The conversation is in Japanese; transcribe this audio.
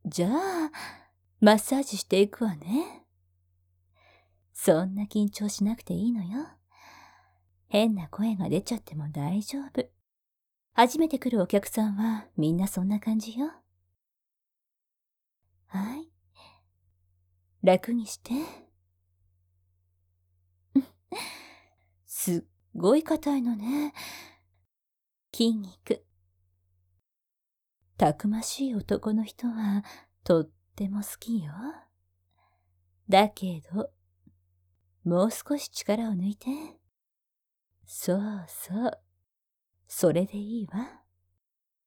じゃあ、マッサージしていくわね。そんな緊張しなくていいのよ。変な声が出ちゃっても大丈夫。初めて来るお客さんはみんなそんな感じよ。はい。楽にして。すっごい硬いのね。筋肉。たくましい男の人はとっても好きよ。だけど、もう少し力を抜いて。そうそう。それでいいわ。